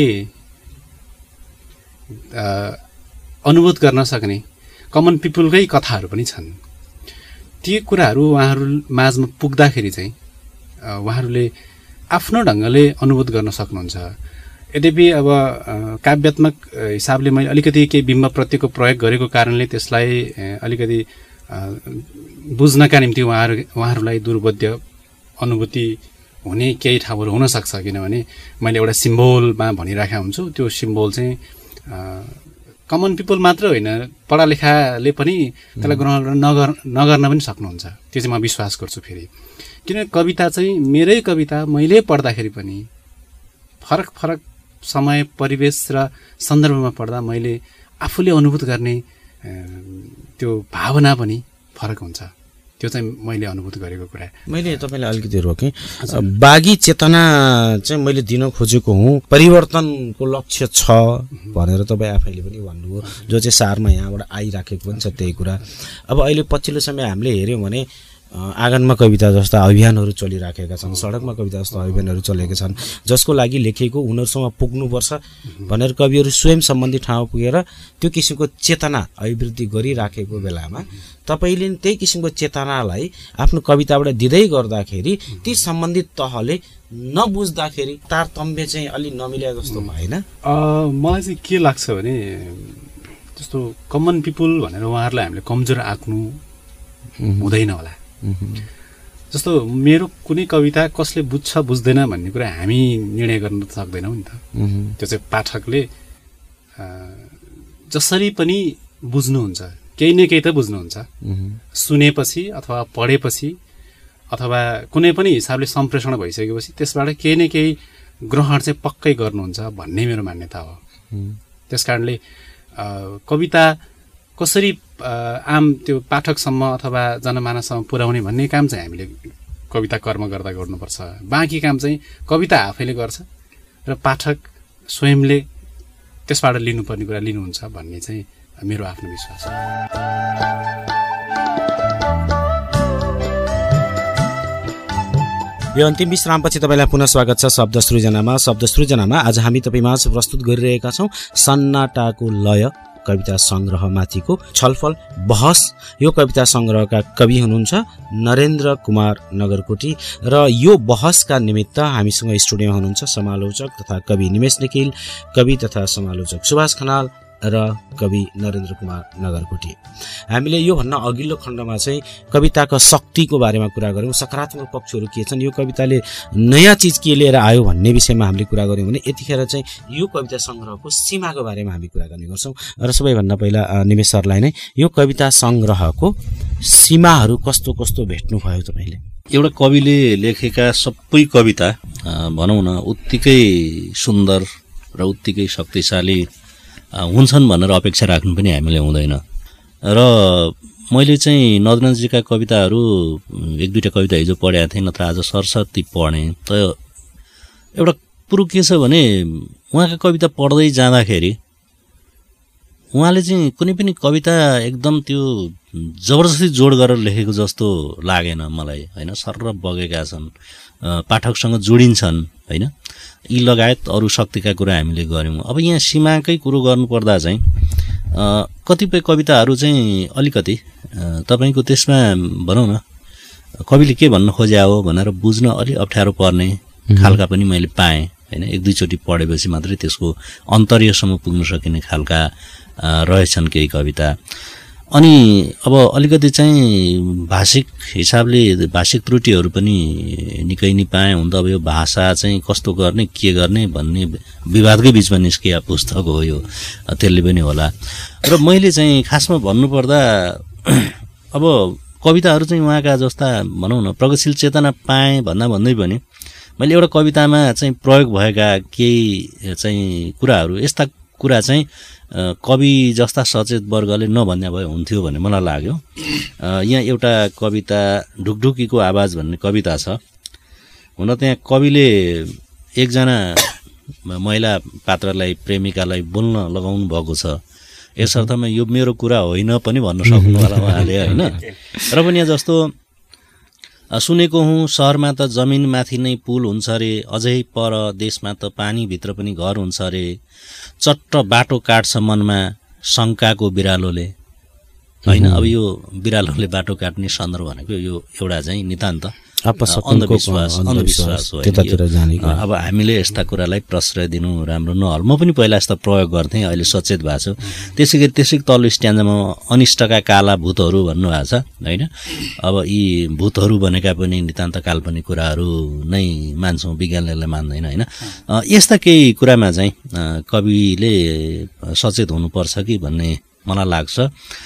अनुभूत गर्न सक्ने कमन पिपुलकै कथाहरू पनि छन्। ती कुराहरू उहाँहरू माझमा पुग्दाखेरि चाहिँ उहाँहरूले आफ्नो ढङ्गले अनुभूत गर्न सक्नुहुन्छ। यद्यपि अब काव्यात्मक हिसाबले मैले अलिकति केही बिम्ब प्रत्ययको प्रयोग गरेको कारणले त्यसलाई अलिकति बुझ्नका निम्ति उहाँहरूलाई दुर्बोध्य अनुभूति हुने केही ठाउँहरू हुनसक्छ। किनभने मैले एउटा सिम्बोलमा भनिराखेको हुन्छु, त्यो सिम्बोल चाहिँ कमन पिपल मात्र होइन, पढालेखाले पनि त्यसलाई ग्रहण नगर्न पनि सक्नुहुन्छ। त्यो चाहिँ म विश्वास गर्छु। फेरि किन कविता चाहिँ मेरै कविता मैले पढ्दाखेरि पनि फरक फरक समय, परिवेश र सन्दर्भमा पढ्दा मैले आफूले अनुभूत गर्ने त्यो भावना पनि फरक हुन्छ। त्यो चाहिँ मैले अनुभूत गरेको कुरा। मैले तपाईँलाई अलिकति रोकेँ। बागी चेतना चाहिँ मैले दिन खोजेको हुँ, परिवर्तनको लक्ष्य छ भनेर तपाईँ आफैले पनि भन्नुभयो, जो चाहिँ सारमा यहाँबाट आइराखेको पनि छ त्यही कुरा। अब अहिले पछिल्लो समय हामीले हेऱ्यौँ भने आँगनमा कविता जस्ता अभियानहरू चलिराखेका छन्, सडकमा कविता जस्ता अभियानहरू चलेका छन्, जसको लागि लेखेको उनीहरूसँग पुग्नुपर्छ भनेर कविहरू स्वयं सम्बन्धित ठाउँमा पुगेर त्यो किसिमको चेतना अभिवृद्धि गरिराखेको बेलामा तपाईँले त्यही किसिमको चेतनालाई आफ्नो कविताबाट दिँदै गर्दाखेरि ती सम्बन्धित तहले नबुझ्दाखेरि तारतम्य चाहिँ अलि नमिले जस्तो भएन? मलाई चाहिँ के लाग्छ भने जस्तो कमन पिपुल भनेर उहाँहरूलाई हामीले कमजोर आँक्नु हुँदैन होला। जस्तो मेरो कुनै कविता कसले बुझ्छ बुझ्दैन भन्ने कुरा हामी निर्णय गर्न सक्दैनौँ नि त। त्यो चाहिँ पाठकले जसरी पनि बुझ्नुहुन्छ, केही न केही त बुझ्नुहुन्छ। सुनेपछि अथवा पढेपछि अथवा कुनै पनि हिसाबले सम्प्रेषण भइसकेपछि त्यसबाट केही न केही ग्रहण चाहिँ पक्कै गर्नुहुन्छ भन्ने मेरो मान्यता हो। त्यसकारणले कविता कसरी आम त्यो पाठकसम्म अथवा जनमानससम्म पुर्याउने भन्ने काम चाहिँ हामीले कविता कर्म गर्दा गर्नुपर्छ। बाँकी काम चाहिँ कविता आफैले गर्छ र पाठक स्वयंले त्यसबाट लिनुपर्ने कुरा लिनुहुन्छ भन्ने चाहिँ मेरो आफ्नो विश्वास हो। यो अन्तिम विश्रामपछि तपाईँलाई पुनः स्वागत छ शब्द सृजनामा। शब्द सृजनामा आज हामी तपाईँमाझ प्रस्तुत गरिरहेका छौँ सन्नाटाको लय कविता सङ्ग्रहमाथिको छलफल बहस। यो कविता सङ्ग्रहका कवि हुनुहुन्छ नरेन्द्र कुमार नगरकोटी र यो बहसका निमित्त हामीसँग स्टुडियोमा हुनुहुन्छ समालोचक तथा कवि निमेश निखिल, कवि तथा समालोचक सुभाष खनाल र कवि नरेन्द्र कुमार नगरकोटी। हामीले यो भन्न अघिल्लो खण्डमा चाहिँ कविताको शक्तिको बारेमा कुरा गऱ्यौँ, सकारात्मक पक्षहरू के छन्, यो कविताले नयाँ चिज के लिएर आयो भन्ने विषयमा हामीले कुरा गऱ्यौँ भने यतिखेर चाहिँ यो कविता सङ्ग्रहको सीमाको बारेमा हामी कुरा गर्ने गर्छौँ। र सबैभन्दा पहिला निमेश सरलाई नै यो कविता सङ्ग्रहको सीमाहरू कस्तो कस्तो भेट्नुभयो तपाईँले? एउटा कविले लेखेका सबै कविता भनौँ न उत्तिकै सुन्दर र उत्तिकै शक्तिशाली हुन्छन् भनेर अपेक्षा राख्नु पनि हामीले हुँदैन। र मैले चाहिँ नदनजीका कविताहरू एक दुईवटा कविता हिजो पढेको थिएँ, नत्र आज सरस्वती पढेँ। त एउटा कुरो के छ भने उहाँका कविता पढ्दै जाँदाखेरि उहाँले चाहिँ कुनै पनि कविता एकदम त्यो जबरजस्ती जोड गरेर लेखेको जस्तो लागेन मलाई, होइन। सर्र बगेका छन्, पाठकसँग जोडिन्छन्, होइन। यी लगायत अरू शक्तिका कुरा हामीले गऱ्यौँ। अब यहाँ सीमाकै कुरो गर्नुपर्दा चाहिँ कतिपय कविताहरू चाहिँ अलिकति तपाईँको त्यसमा भनौँ न कविले के भन्न खोज्या हो भनेर बुझ्न अलिक अप्ठ्यारो पर्ने खालका पनि मैले पाएँ, होइन। एक दुईचोटि पढेपछि मात्रै त्यसको अन्तर्यसम्म पुग्न सकिने खालका रहेछन् केही कविता। अनि अब अलिकति चाहिँ भाषिक हिसाबले भाषिक त्रुटिहरू पनि निकै नै पाएँ। हुन त अब यो भाषा चाहिँ कस्तो गर्ने के गर्ने भन्ने विवादकै बिचमा निस्किया पुस्तक हो यो, त्यसले पनि होला। र मैले चाहिँ खासमा भन्नुपर्दा अब कविताहरू चाहिँ उहाँका जस्ता भनौँ न प्रगतिशील चेतना पाएँ भन्दै पनि मैले एउटा कवितामा चाहिँ प्रयोग भएका केही चाहिँ कुराहरू, यस्ता कुरा चाहिँ कवि जस्ता सचेत वर्गले नभन्या भए हुन्थ्यो भन्ने मलाई लाग्यो। यहाँ एउटा कविता ढुकढुकीको आवाज भन्ने कविता छ। हुन त यहाँ कविले एकजना महिला पात्रलाई, प्रेमिकालाई बोल्न लगाउनु भएको छ। यस अर्थमा यो मेरो कुरा होइन पनि भन्न सक्नु होला उहाँले, होइन। र पनि यहाँ जस्तो सुनेको हुँ सहरमा त जमिन माथि नै पुल हुन्छ रे, अझै पर देशमा त पानीभित्र पनि घर हुन्छ रे, चट्ट बाटो काट्छ मनमा शङ्काको बिरालोले, होइन। अब यो बिरालोले बाटो काट्ने सन्दर्भ भनेको यो एउटा चाहिँ नितान्त अन्धविश्वास हो। अब हामीले यस्ता कुरालाई प्रश्रय दिनु राम्रो नहल। म पनि पहिला यस्ता प्रयोग गर्थेँ, अहिले सचेत भएको छु। त्यसै गरी त्यसै तल्लो स्ट्यान्जामा अनिष्टका काला भूतहरू भन्नुभएको छ, होइन। अब यी भूतहरू भनेका पनि नितान्त काल्पनिक कुराहरू नै मान्छौँ, विज्ञानले मान्दैन, होइन। यस्ता केही कुरामा चाहिँ कविले सचेत हुनुपर्छ कि भन्ने मलाई लाग्छ।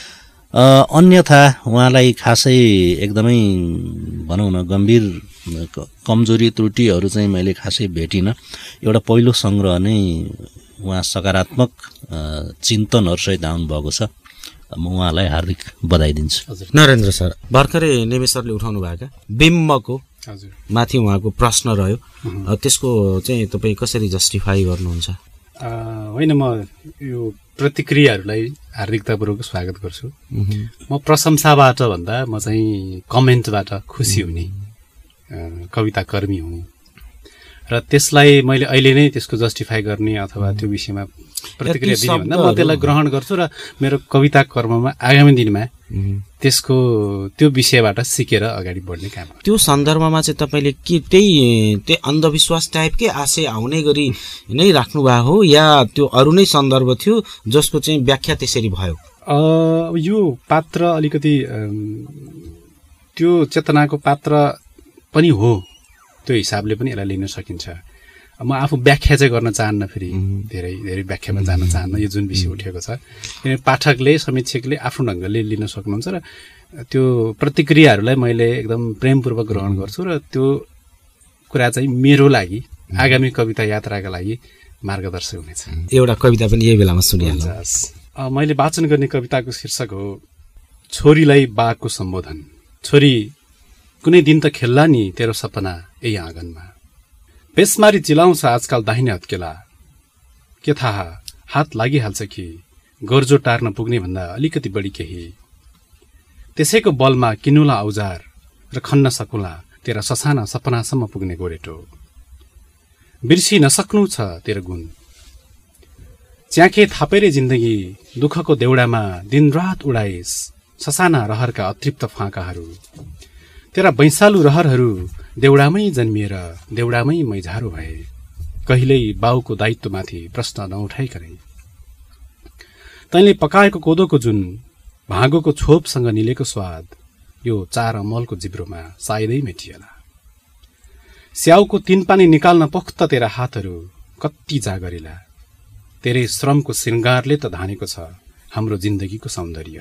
अन्यथा उहाँलाई खासै एकदमै भनौँ न गम्भीर कमजोरी त्रुटिहरू चाहिँ मैले खासै भेटिनँ। एउटा पहिलो सङ्ग्रह नै उहाँ सकारात्मक चिन्तनहरूसहित आउनुभएको छ। म उहाँलाई हार्दिक बधाई दिन्छु। नरेन्द्र सर, भर्खरै निमेश सरले उठाउनु भएका बिम्बको माथि उहाँको प्रश्न रह्यो, त्यसको चाहिँ तपाईँ कसरी जस्टिफाई गर्नुहुन्छ? होइन, म यो प्रतिक्रियाहरूलाई हार्दिकतापूर्वक स्वागत गर्छु। म प्रशंसाबाट भन्दा म चाहिँ कमेन्टबाट खुसी हुने कविताकर्मी हुँ र त्यसलाई मैले अहिले नै त्यसको जस्टिफाई गर्ने अथवा त्यो विषयमा प्रतिक्रिया दिने भन्दा म त्यसलाई ग्रहण गर्छु र मेरो कविता कर्ममा आगामी दिनमा त्यसको त्यो विषयबाट सिकेर अगाडि बढ्ने काम। त्यो सन्दर्भमा चाहिँ तपाईँले के त्यही अन्धविश्वास टाइपकै आशय आउने गरी नै राख्नु भएको हो या त्यो अरू नै सन्दर्भ थियो जसको चाहिँ व्याख्या त्यसरी भयो? यो पात्र अलिकति त्यो चेतनाको पात्र पनि हो, त्यो हिसाबले पनि यसलाई लिन सकिन्छ। म आफू व्याख्या चाहिँ गर्न चाहन्न, फेरि धेरै धेरै व्याख्यामा जान चाहन्न यो जुन विषय उठेको छ। किनभने पाठकले, समीक्षकले आफ्नो ढङ्गले लिन सक्नुहुन्छ र त्यो प्रतिक्रियाहरूलाई मैले एकदम प्रेमपूर्वक ग्रहण गर्छु र त्यो कुरा चाहिँ मेरो लागि आगामी कविता यात्राका लागि मार्गदर्शक हुनेछ। एउटा कविता पनि यही बेलामा सुनिहाल्नु। मैले वाचन गर्ने कविताको शीर्षक हो छोरीलाई बाको सम्बोधन। छोरी, कुनै दिन त खेल्ला नि तेरो सपना यही आँगनमा, बेसमारी चिलाउँछ आजकल दाहिने हत्केला, के थाहा हात लागिहाल्छ कि गोर्जो टार्न पुग्ने भन्दा अलिकति बढी केही। त्यसैको बलमा किनुला औजार र खन्न सकुला तेरा ससाना सपनासम्म पुग्ने गोरेटो। बिर्सी नसक्नु छ तेरो गुण, च्याखे थापेरे जिन्दगी दुःखको देउडामा दिनरात उडाइस ससाना रहरका अतृप्त फाँकाहरू। तेरा बैंसालु रहरहरू देउडामै जन्मिएर देउडामै मैझारो भए। कहिल्यै बाउको दायित्वमाथि प्रश्न नउठाइकनै तैँले पकाएको कोदोको जुन भागोको छोपसँग निलेको स्वाद यो 4 अमलको जिब्रोमा सायदै मेटिएला। स्याउको 3 पानी निकाल्न पोख्त तेरा हातहरू कति जागरिला। तेरै श्रमको श्रृङ्गारले त धानेको छ हाम्रो जिन्दगीको सौन्दर्य।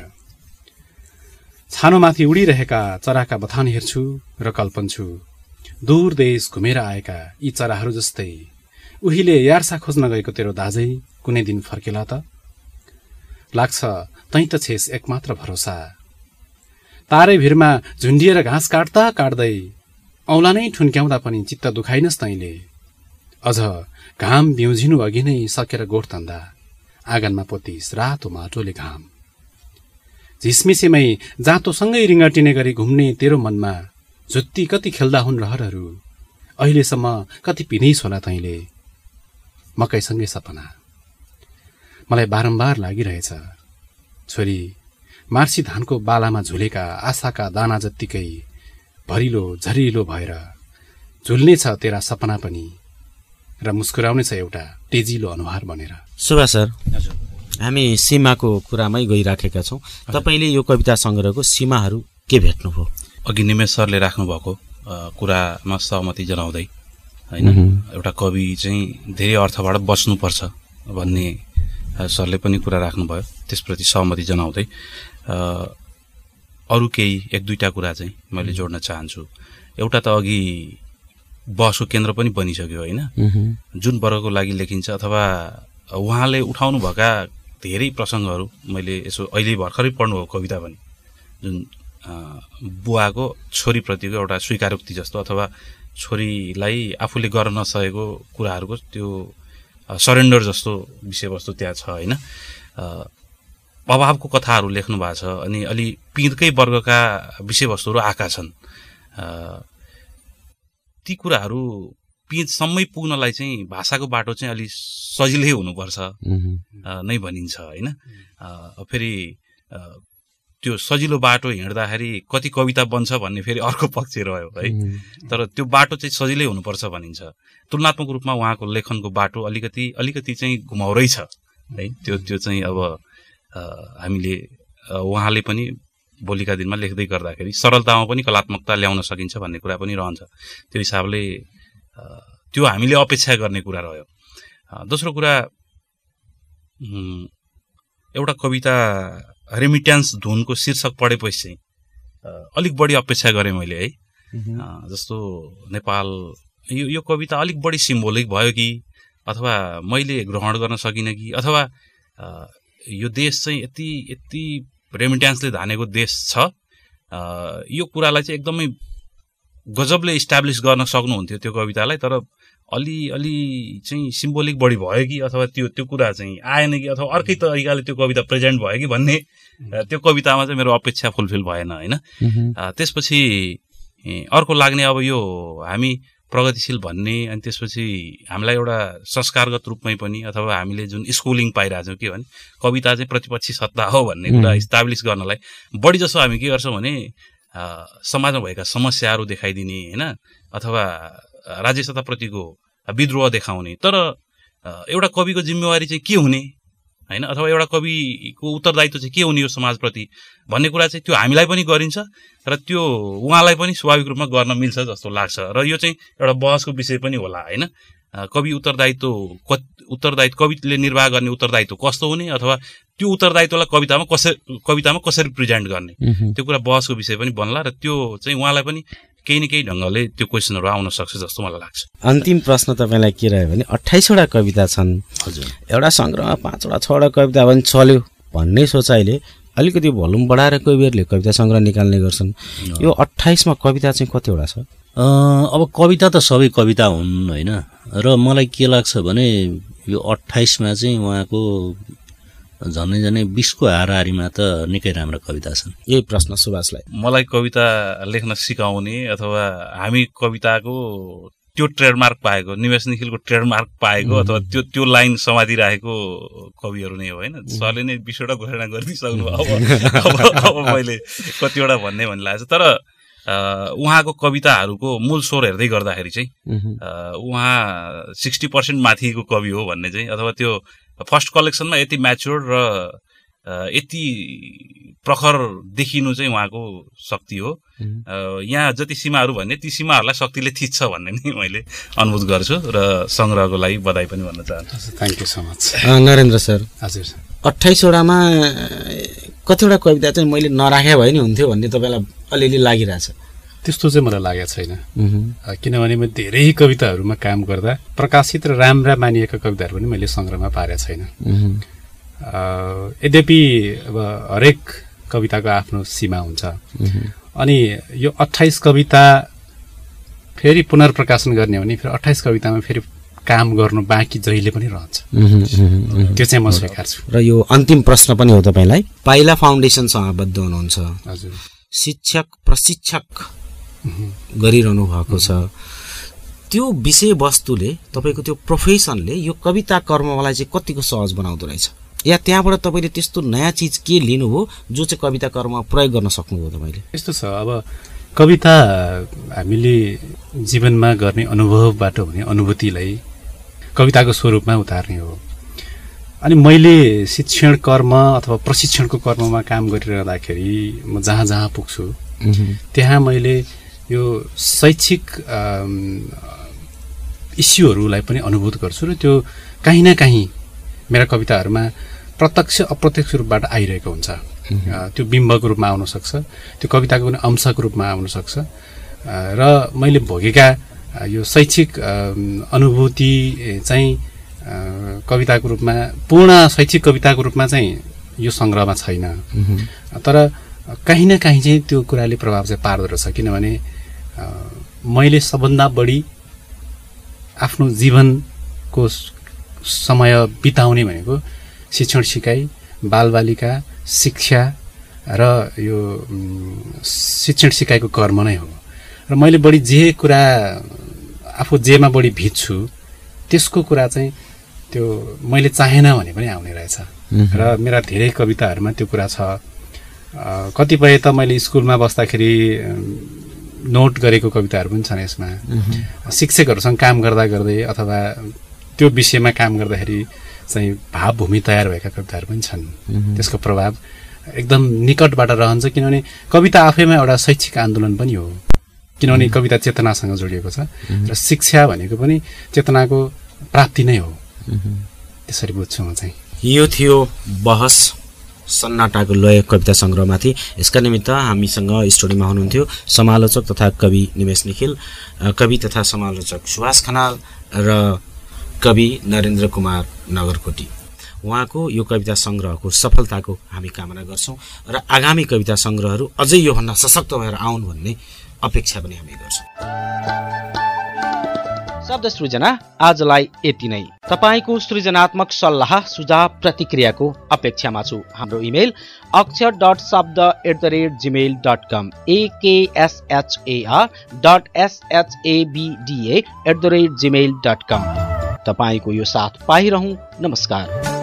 छानोमाथि उडिरहेका चराका बथान हेर्छु र कल्पन्छु दूर देश घुमेर आएका यी चराहरू जस्तै उहिले यार्सा खोज्न गएको तेरो दाजै कुनै दिन फर्केला त। लाग्छ तै त छेस एकमात्र भरोसा। तारै भिरमा झुन्डिएर घाँस काट्दा काट्दै औला नै ठुन्क्याउँदा पनि चित्त दुखाइनस् तैँले। अझ घाम बिउजिनु अघि नै सकेर गोठ तन्दा आँगनमा पोतिस रातो माटोले घाम। झिसमिसेमै जाँतोसँगै रिङ्गटिने गरी घुम्ने तेरो मनमा झुत्ती कति खेल्दा हुन् रहरहरू। अहिलेसम्म कति पिनिस होला तैँले मकैसँगै सपना। मलाई बारम्बार लागिरहेछ छोरी मार्सी धानको बालामा झुलेका आशाका दाना जत्तिकै भरिलो झरिलो भएर झुल्नेछ तेरा सपना पनि र मुस्कुराउनेछ एउटा तेजिलो अनुहार बनेर। सुभाष सर, हामी सीमाको कुरामै गइराखेका छौँ। तपाईँले यो कविता सङ्ग्रहको सीमाहरू के भेट्नुभयो? अघि निमेश सरले राख्नुभएको कुरामा सहमति जनाउँदै होइन, एउटा कवि चाहिँ धेरै अर्थबाट बच्नुपर्छ भन्ने सरले पनि कुरा राख्नुभयो, त्यसप्रति सहमति जनाउँदै अरू केही 1-2टा कुरा चाहिँ मैले जोड्न चाहन्छु। एउटा त अघि बहसको केन्द्र पनि बनिसक्यो होइन, जुन वर्गको लागि लेखिन्छ अथवा उहाँले उठाउनु भएका धेरै प्रसङ्गहरू मैले यसो अहिले भर्खरै पढ्नुभयो कविता पनि, जुन बुवाको छोरीप्रतिको एउटा स्वीकारोक्ति जस्तो अथवा छोरीलाई आफूले गर्न नसकेको कुराहरूको त्यो सरेन्डर जस्तो विषयवस्तु त्यहाँ छ होइन। अभावको कथाहरू लेख्नु भएको छ अनि अलि पिँधकै वर्गका विषयवस्तुहरू आएका छन्। ती कुराहरू पिँधसम्मै पुग्नलाई चाहिँ भाषाको बाटो चाहिँ अलि सजिलै हुनुपर्छ नै भनिन्छ होइन। फेरि त्यो सजिलो बाटो हिँड्दाखेरि कति कविता बन्छ भन्ने फेरि अर्को पक्ष रह्यो है। तर त्यो बाटो चाहिँ सजिलै हुनुपर्छ भनिन्छ। तुलनात्मक रूपमा उहाँको लेखनको बाटो अलिकति चाहिँ घुमाउरै छ है। त्यो चाहिँ अब हामीले उहाँले पनि भोलिका दिनमा लेख्दै गर्दाखेरि सरलतामा पनि कलात्मकता ल्याउन सकिन्छ भन्ने कुरा पनि रहन्छ। त्यो हिसाबले त्यो हामीले अपेक्षा गर्ने कुरा रह्यो। दोस्रो कुरा, एउटा कविता रेमिट्यान्स धुनको शीर्षक पढेपछि चाहिँ अलिक बढी अपेक्षा गरेँ मैले है। जस्तो नेपाल यो कविता अलिक बढी सिम्बोलिक भयो कि अथवा मैले ग्रहण गर्न सकिनँ कि अथवा यो देश चाहिँ यति रेमिट्यान्सले धानेको देश छ, यो कुरालाई चाहिँ एकदमै गजबले इस्टाब्लिस गर्न सक्नुहुन्थ्यो त्यो कवितालाई। तर अलि चाहिँ सिम्बोलिक बढी भयो कि अथवा त्यो कुरा चाहिँ आएन कि अथवा अर्कै तरिकाले त्यो कविता प्रेजेन्ट भयो कि भन्ने त्यो कवितामा चाहिँ मेरो अपेक्षा फुलफिल भएन होइन। त्यसपछि अर्को लाग्ने अब यो हामी प्रगतिशील भन्ने अनि त्यसपछि हामीलाई एउटा संस्कारगत रूपमै पनि अथवा हामीले जुन स्कुलिङ पाइरहेछौँ के भने कविता चाहिँ प्रतिपक्षी सत्ता हो भन्ने कुरा इस्टाब्लिस गर्नलाई बढी जसो हामी के गर्छौँ भने समाजमा भएका समस्याहरू देखाइदिने होइन अथवा राज्य सत्ताप्रतिको विद्रोह देखाउने। तर एउटा कविको जिम्मेवारी चाहिँ के हुने होइन अथवा एउटा कविको उत्तरदायित्व चाहिँ के हुने यो समाजप्रति भन्ने कुरा चाहिँ त्यो हामीलाई पनि गरिन्छ र त्यो उहाँलाई पनि स्वाभाविक रूपमा गर्न मिल्छ जस्तो लाग्छ। र यो चाहिँ एउटा बहसको विषय पनि होला होइन। कवि उत्तरदायित्व कविले निर्वाह गर्ने उत्तरदायित्व कस्तो हुने अथवा त्यो उत्तरदायित्वलाई कवितामा कसरी प्रेजेन्ट गर्ने त्यो कुरा बहसको विषय पनि बन्ला र त्यो चाहिँ उहाँलाई पनि केही न केही ढङ्गले त्यो क्वेसनहरू आउन सक्छ जस्तो मलाई लाग्छ। अन्तिम प्रश्न तपाईँलाई के रह्यो भने 28वटा कविता छन्, हजुर एउटा सङ्ग्रहमा 5वटा 6वटा कविता पनि चल्यो भन्ने सोचाइले अलिकति भोल्युम बढाएर कविहरूले कविता सङ्ग्रह निकाल्ने गर्छन्। यो 28मा कविता चाहिँ कतिवटा छ? अब कविता त सबै कविता हुन् होइन। र मलाई के लाग्छ भने यो 28मा चाहिँ उहाँको झनै 20को हाराहारीमा त निकै राम्रा कविता छन्। यही प्रश्न सुभाषलाई। मलाई कविता लेख्न सिकाउने अथवा हामी कविताको त्यो ट्रेडमार्क पाएको, निमेष निखिलको ट्रेडमार्क पाएको अथवा त्यो लाइन समातिरहेको कविहरू नै हो होइन। सरले नै 20वटा घोषणा गरिदिइसक्नु अब मैले कतिवटा भन्ने लागेको छ। तर उहाँको कविताहरूको मूल स्वर हेर्दै गर्दाखेरि चाहिँ उहाँ 60% माथिको कवि हो भन्ने चाहिँ, अथवा त्यो फर्स्ट कलेक्सनमा यति म्याच्योर्ड र यति प्रखर देखिनु चाहिँ उहाँको शक्ति हो। यहाँ जति सीमाहरू भन्ने ती सीमाहरूलाई शक्तिले थिच्छ भन्ने नै मैले अनुभूत गर्छु र सङ्ग्रहको लागि बधाई पनि भन्न चाहन्छु। Thank you so much. Narendra sir, हजुर 28वटामा कतिवटा कविता चाहिँ मैले नराखे भए नि हुन्थ्यो भन्ने तपाईँलाई अलिअलि लागिरहेछ? त्यस्तो चाहिँ मलाई लागेको छैन, किनभने म धेरै कविताहरूमा काम गर्दा प्रकाशित र राम्रा मानिएका कविताहरू पनि मैले सङ्ग्रहमा पारेको छैन। यद्यपि अब हरेक कविताको आफ्नो सीमा हुन्छ। अनि यो 28 कविता फेरि पुनर्प्रकाशन गर्ने हो भने फेरि 28 कवितामा फेरि काम गर्नु बाँकी जहिले पनि रहन्छ, त्यो चाहिँ म स्वीकार्छु। र यो अन्तिम प्रश्न पनि हो तपाईँलाई। पाइला फाउन्डेसनसँग आबद्ध हुनुहुन्छ, हजुर, शिक्षक प्रशिक्षक गरिरहनु भएको छ। त्यो विषयवस्तुले तपाईँको त्यो प्रोफेसनले यो कविता कर्मलाई चाहिँ कतिको सहज बनाउँदो रहेछ, या त्यहाँबाट तपाईँले त्यस्तो नयाँ चिज के लिनुभयो जो चाहिँ कविता कर्म प्रयोग गर्न सक्नुभयो तपाईँले? यस्तो छ, अब कविता हामीले जीवनमा गर्ने अनुभवबाट हुने अनुभूतिलाई कविताको स्वरूपमा उतार्ने हो। अनि मैले शिक्षण कर्म अथवा प्रशिक्षणको कर्ममा काम गरिरहँदाखेरि म जहाँ जहाँ पुग्छु त्यहाँ मैले यो शैक्षिक इस्युहरूलाई पनि अनुभूत गर्छु र त्यो काहीँ न काहीँ मेरा कविताहरूमा प्रत्यक्ष अप्रत्यक्ष रूपबाट आइरहेको हुन्छ। त्यो बिम्बको रूपमा आउन सक्छ, त्यो कविताको पनि अंशको रूपमा आउन सक्छ। र मैले भोगेका यो शैक्षिक अनुभूति चाहिँ कविताको रूपमा, पूर्ण शैक्षिक कविताको रूपमा चाहिँ यो सङ्ग्रहमा छैन। तर काहीँ न काहीँ चाहिँ त्यो कुराले प्रभाव चाहिँ पार्दो रहेछ, किनभने मैले सबभन्दा बढी आफ्नो जीवनको समय बिताउने भनेको शिक्षण सिकाइ, बालबालिका शिक्षा र यो शिक्षण सिकाइको कर्म नै हो। र मैले बढी जे कुरा आफू जेमा बढी भिज्छु त्यसको कुरा चाहिँ त्यो मैले चाहेन भने पनि आउने रहेछ। र मेरा धेरै कविताहरूमा त्यो कुरा छ। कतिपय त मैले स्कुलमा बस्दाखेरि नोट गरेको कविताहरू पनि छन् यसमा। शिक्षकहरूसँग काम गर्दा गर्दै अथवा त्यो विषयमा काम गर्दाखेरि चाहिँ भावभूमि तयार भएका कविताहरू पनि छन्। त्यसको प्रभाव एकदम निकटबाट रहन्छ, किनभने कविता आफैमा एउटा शैक्षिक आन्दोलन पनि हो, किनभने कविता चेतनासँग जोडिएको छ र शिक्षा भनेको पनि चेतनाको प्राप्ति नै हो। त्यसरी बुझ्छु म चाहिँ। यो थियो बहस सन्नाटाको लय कविता सङ्ग्रहमाथि। यसका निमित्त हामीसँग स्टुडियोमा हुनुहुन्थ्यो समालोचक तथा कवि निमेष निखिल, कवि तथा समालोचक सुभाष खनाल र कवि नरेन्द्र कुमार नगरकोटी। उहाँको यो कविता सङ्ग्रहको सफलताको हामी कामना गर्छौँ र आगामी कविता सङ्ग्रहहरू अझै योभन्दा सशक्त भएर आउन् भन्ने अपेक्षा पनि हामी गर्छौँ। शब्द सृजना आजलाई यति नै। तपाईको सृजनात्मक सल्लाह सुझाव प्रतिक्रियाको अपेक्षामा छु। हाम्रो इमेल अक्षर.शब्द@gmail.com akshar.shabda@gmail.com। तपाईको यो साथ पाइरहँ। नमस्कार।